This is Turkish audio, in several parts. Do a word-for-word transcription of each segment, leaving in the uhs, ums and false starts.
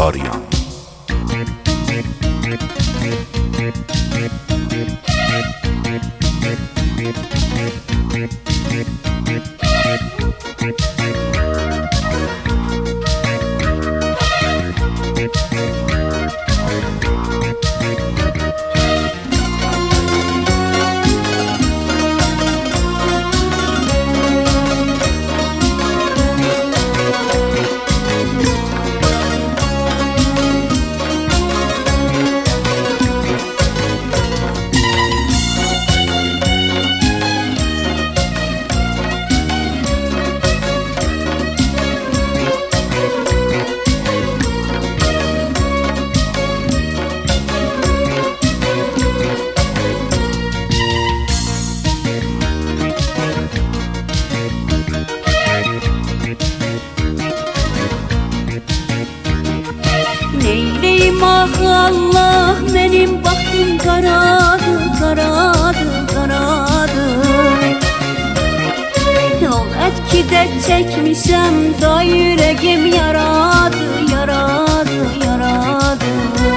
Aryan. Neyleyim ah Allah, benim baktım karadı, karadı, karadı. Yol etki de çekmişem da yüreğim yaradı, yaradı, yaradı.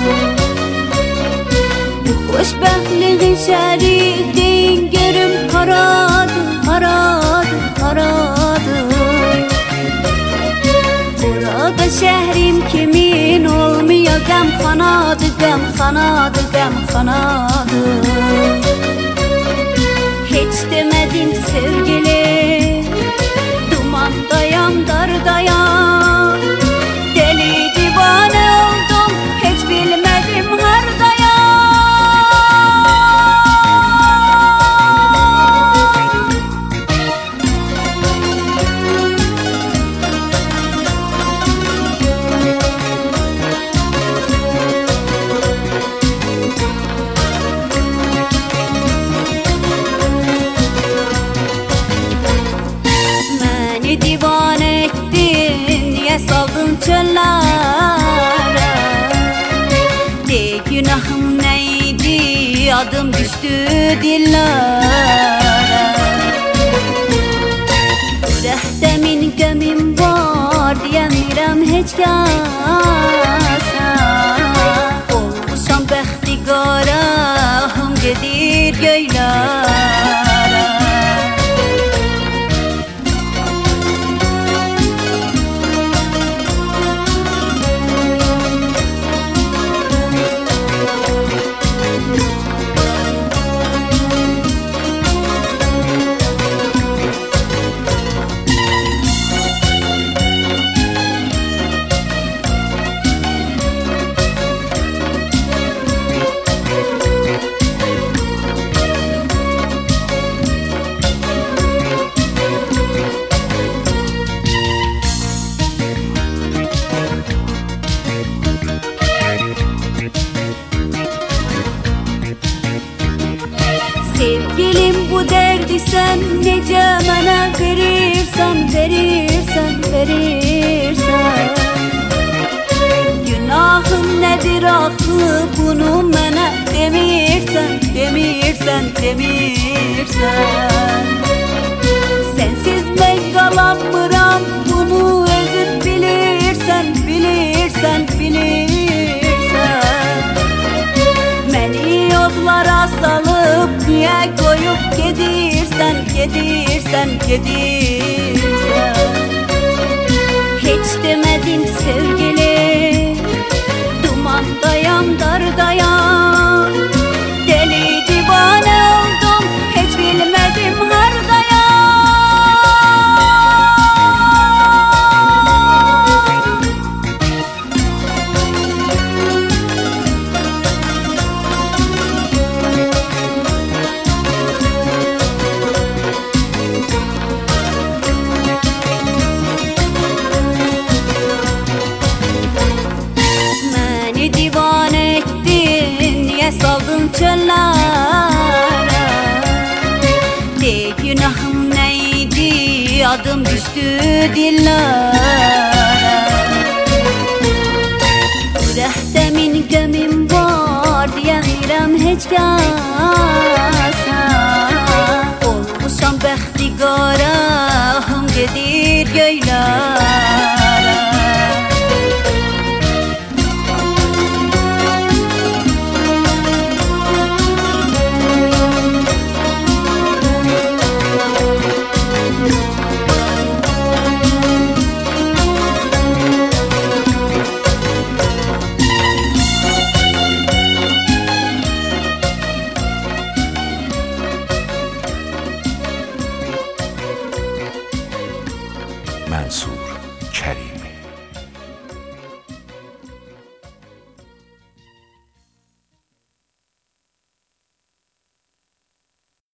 Bu hoşbəxtliğin şəriqin görüm karadı, karadı, karadı. Burada şehrim kimin olmuyor, qəmxanadı, qəmxanadı, qəmxanadı. Hiç demedin sevgili, dumandayam, dardayam. Deli divane oldum, hiç bilmedim hardayam. Divane ettin, niye saldın çöllere? De günahım neydi, adım düştü dillere. Rəhdemin gömüm var, diyemirəm heç kəsə. Olmuşam bəxtiqara, ahım gedir göylərə. Sevgilim, bu derdi sen nece mənə verirsən, verirsən, verirsən. Günahım nedir axı, bunu mənə demirsən, demirsən, demirsən. Sensiz mən qalamıram, bunu özün bilirsən, bilirsən, bilirsən. Məni yollara salıp niye koyup gedirsen, gedirsen, gedirsen. Hiç demedin sevgili, dumandayam, dardayam. Deli divane oldum, hiç bilmedim hardayam. Saldın çöllere. De günahım neydi, adım düştü dillere. Rəhdemin gömüm var, diyemirəm heç kəsə. Olmuşam bəxtiqara, ahım gedir göylərə. Mənsur Kərim.